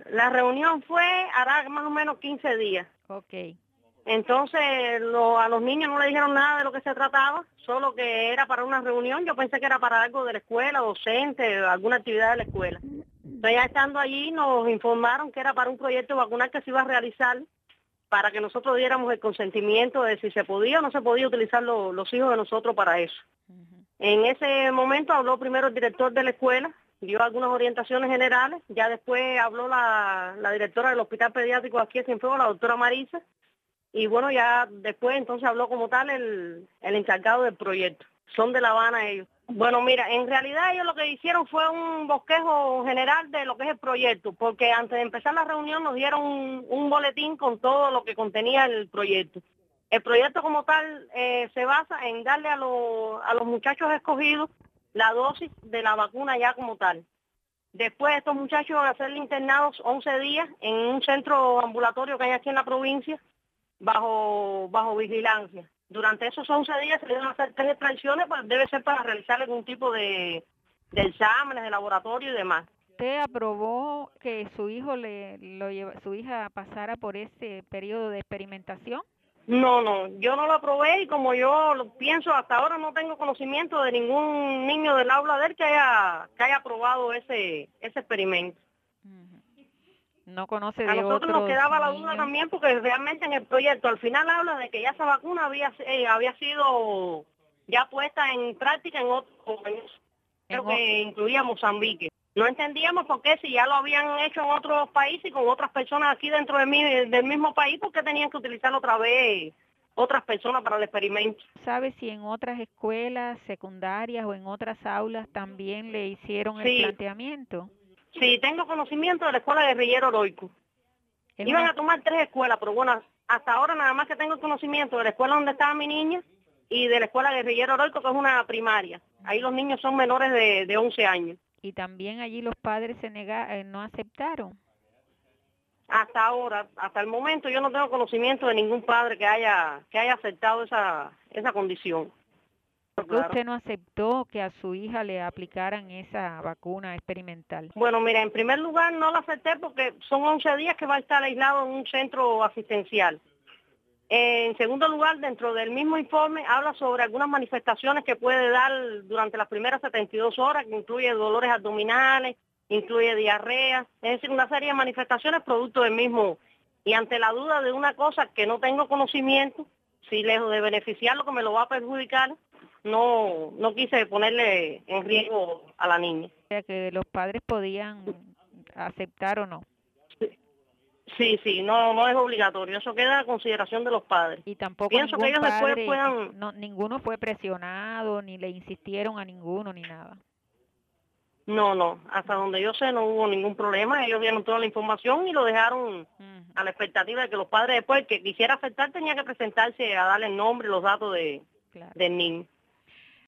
La reunión fue, hará más o menos 15 días. Ok. Entonces a los niños no le dijeron nada de lo que se trataba, solo que era para una reunión. Yo pensé que era para algo de la escuela, docente, alguna actividad de la escuela. Entonces ya estando allí nos informaron que era para un proyecto vacunal que se iba a realizar para que nosotros diéramos el consentimiento de si se podía o no se podía utilizar los hijos de nosotros para eso. En ese momento habló primero el director de la escuela, dio algunas orientaciones generales, ya después habló la directora del hospital pediátrico aquí en Cienfuegos, la doctora Marisa, y bueno, ya después entonces habló como tal el encargado del proyecto. Son de La Habana ellos. Bueno, mira, en realidad ellos lo que hicieron fue un bosquejo general de lo que es el proyecto, porque antes de empezar la reunión nos dieron un boletín con todo lo que contenía el proyecto. El proyecto como tal se basa en darle a los muchachos escogidos la dosis de la vacuna ya como tal. Después estos muchachos van a ser internados 11 días en un centro ambulatorio que hay aquí en la provincia bajo vigilancia. Durante esos 11 días se le van a hacer 3 extracciones, pues debe ser para realizar algún tipo de exámenes de laboratorio y demás. ¿Usted aprobó que su hijo su hija pasara por ese periodo de experimentación? No, yo no lo aprobé y como yo lo pienso, hasta ahora no tengo conocimiento de ningún niño del aula de él que haya aprobado ese experimento. No conoce A de nosotros nos otros quedaba la duda niños. también porque realmente en el proyecto al final habla de que ya esa vacuna había sido ya puesta en práctica en otros países. Creo que incluía Mozambique. No entendíamos por qué si ya lo habían hecho en otros países y con otras personas aquí dentro del mismo país, ¿por qué tenían que utilizar otra vez otras personas para el experimento? ¿Sabe si en otras escuelas secundarias o en otras aulas también le hicieron el Sí, planteamiento? sí, tengo conocimiento de la escuela Guerrillero Heroico. Iban a tomar 3 escuelas, pero bueno, hasta ahora nada más que tengo conocimiento de la escuela donde estaba mi niña y de la escuela Guerrillero Heroico, que es una primaria. Ahí los niños son menores de 11 años. Y también allí los padres no aceptaron. Hasta ahora, hasta el momento, yo no tengo conocimiento de ningún padre que haya aceptado esa condición. ¿Por qué usted no aceptó que a su hija le aplicaran esa vacuna experimental? Bueno, mira, en primer lugar no la acepté porque son 11 días que va a estar aislado en un centro asistencial. En segundo lugar, dentro del mismo informe habla sobre algunas manifestaciones que puede dar durante las primeras 72 horas, que incluye dolores abdominales, incluye diarrea, es decir, una serie de manifestaciones producto del mismo. Y ante la duda de una cosa que no tengo conocimiento, si lejos de beneficiarlo que me lo va a perjudicar, no quise ponerle en riesgo a la niña. O sea, que los padres podían aceptar o no. Sí, no es obligatorio, eso queda a consideración de los padres. Y tampoco Pienso que ellos después puedan... ninguno fue presionado, ni le insistieron a ninguno, ni nada. No, hasta donde yo sé no hubo ningún problema, ellos dieron toda la información y lo dejaron a la expectativa de que los padres después, que quisiera aceptar, tenía que presentarse a darle el nombre y los datos del niño.